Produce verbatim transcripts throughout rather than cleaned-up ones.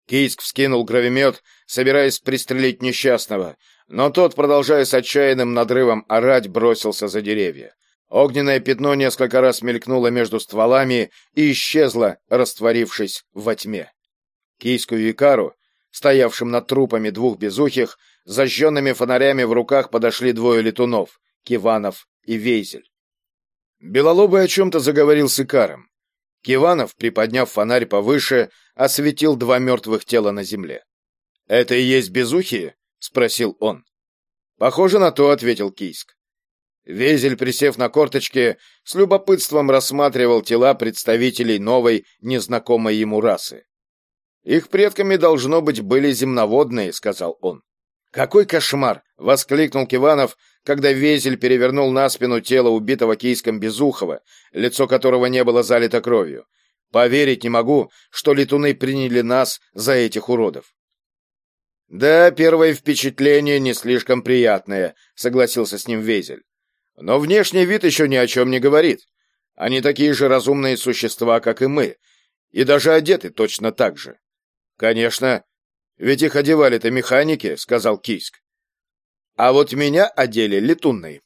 Кийск вскинул гравимет, собираясь пристрелить несчастного, но тот, продолжая с отчаянным надрывом орать, бросился за деревья. Огненное пятно несколько раз мелькнуло между стволами и исчезло, растворившись во тьме. Кийску и Икару, стоявшим над трупами двух безухих, зажженными фонарями в руках подошли двое летунов — Киванов и Вейзель. Белолобый о чем-то заговорил с Икаром. Киванов, приподняв фонарь повыше, осветил два мертвых тела на земле. «Это и есть безухие?» — спросил он. «Похоже на то», — ответил Кийск. Вейзель, присев на корточки, с любопытством рассматривал тела представителей новой, незнакомой ему расы. «Их предками, должно быть, были земноводные», — сказал он. «Какой кошмар!» — воскликнул Киванов, когда Вейзель перевернул на спину тело убитого Кийском безухого, лицо которого не было залито кровью. «Поверить не могу, что летуны приняли нас за этих уродов». «Да, первое впечатление не слишком приятное», — согласился с ним Вейзель. «Но внешний вид еще ни о чем не говорит. Они такие же разумные существа, как и мы, и даже одеты точно так же». «Конечно, ведь их одевали-то механики», — сказал Кийск. «А вот меня одели летуны».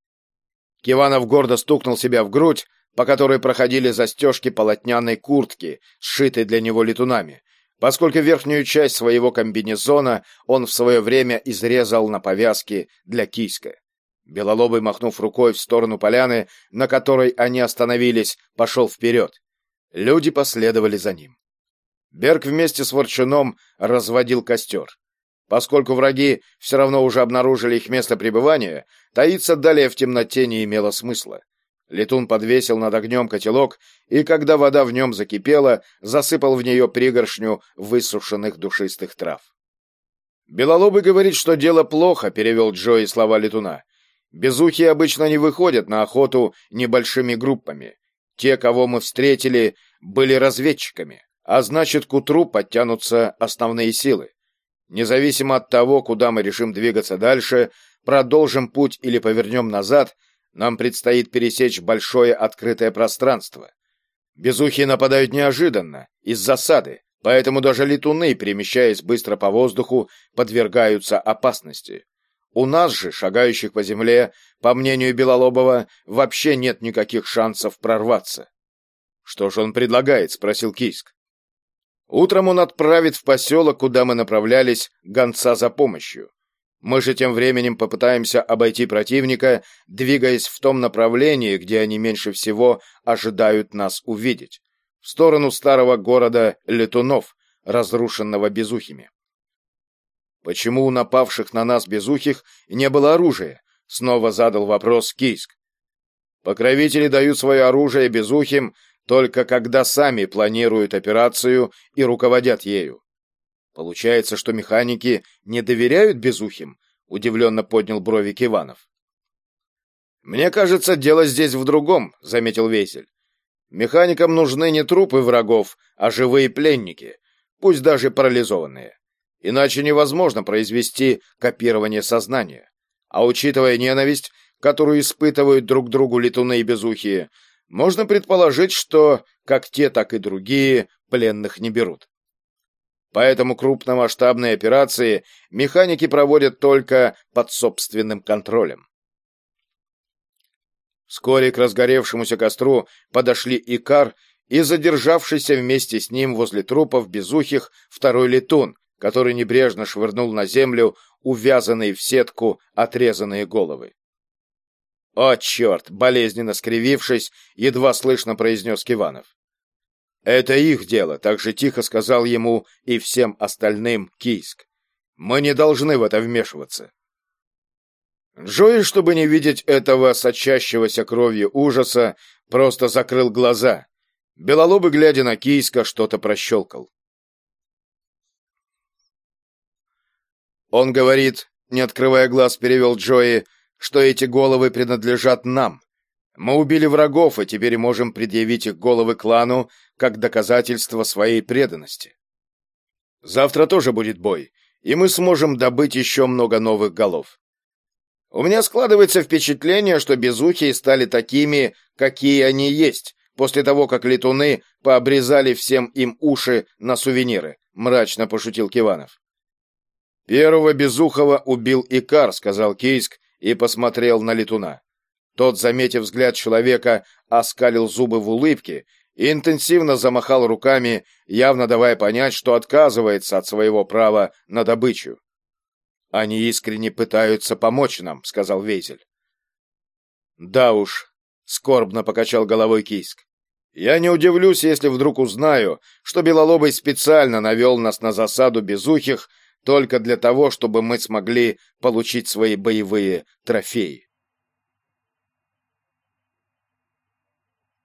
Киванов гордо стукнул себя в грудь, по которой проходили застежки полотняной куртки, сшитой для него летунами, поскольку верхнюю часть своего комбинезона он в свое время изрезал на повязке для Кийска. Белолобый, махнув рукой в сторону поляны, на которой они остановились, пошел вперед. Люди последовали за ним. Берг вместе с Ворчуном разводил костер. Поскольку враги все равно уже обнаружили их место пребывания, таиться далее в темноте не имело смысла. Летун подвесил над огнем котелок, и когда вода в нем закипела, засыпал в нее пригоршню высушенных душистых трав. «Белолобый говорит, что дело плохо», — перевел Джои слова летуна. «Безухие обычно не выходят на охоту небольшими группами. Те, кого мы встретили, были разведчиками, а значит, к утру подтянутся основные силы. Независимо от того, куда мы решим двигаться дальше, продолжим путь или повернем назад, нам предстоит пересечь большое открытое пространство. Безухие нападают неожиданно, из засады, поэтому даже летуны, перемещаясь быстро по воздуху, подвергаются опасности. У нас же, шагающих по земле, по мнению Белолобова, вообще нет никаких шансов прорваться». «Что же он предлагает?» — спросил Кийск. «Утром он отправит в поселок, куда мы направлялись, гонца за помощью. Мы же тем временем попытаемся обойти противника, двигаясь в том направлении, где они меньше всего ожидают нас увидеть, в сторону старого города Летунов, разрушенного безухими». «Почему у напавших на нас безухих не было оружия?» — снова задал вопрос Кийск. «Покровители дают свое оружие безухим только когда сами планируют операцию и руководят ею». «Получается, что механики не доверяют безухим?» — удивленно поднял брови Киванов. «Мне кажется, дело здесь в другом», — заметил Вейзель. «Механикам нужны не трупы врагов, а живые пленники, пусть даже парализованные. Иначе невозможно произвести копирование сознания. А учитывая ненависть, которую испытывают друг другу летуны и безухие, можно предположить, что как те, так и другие пленных не берут. Поэтому крупномасштабные операции механики проводят только под собственным контролем». Вскоре к разгоревшемуся костру подошли Икар и задержавшийся вместе с ним возле трупов безухих второй летун, который небрежно швырнул на землю увязанные в сетку отрезанные головы. «О, черт!» — болезненно скривившись, едва слышно произнес Киванов. «Это их дело», — так же тихо сказал ему и всем остальным Кийск. «Мы не должны в это вмешиваться». Джои, чтобы не видеть этого сочащегося кровью ужаса, просто закрыл глаза. Белолобый, глядя на Кийска, что-то прощелкал. «Он говорит, не открывая глаз, перевел Джои, что эти головы принадлежат нам. Мы убили врагов, и теперь можем предъявить их головы клану как доказательство своей преданности. Завтра тоже будет бой, и мы сможем добыть еще много новых голов. У меня складывается впечатление, что безухие стали такими, какие они есть», после того, как летуны пообрезали всем им уши на сувениры, мрачно пошутил Киванов. Первого безухого убил Икар, сказал Кийск и посмотрел на летуна. Тот, заметив взгляд человека, оскалил зубы в улыбке и интенсивно замахал руками, явно давая понять, что отказывается от своего права на добычу. Они искренне пытаются помочь нам, сказал Вейзель. Да уж, скорбно покачал головой Кийск. Я не удивлюсь, если вдруг узнаю, что Белолобый специально навел нас на засаду безухих только для того, чтобы мы смогли получить свои боевые трофеи.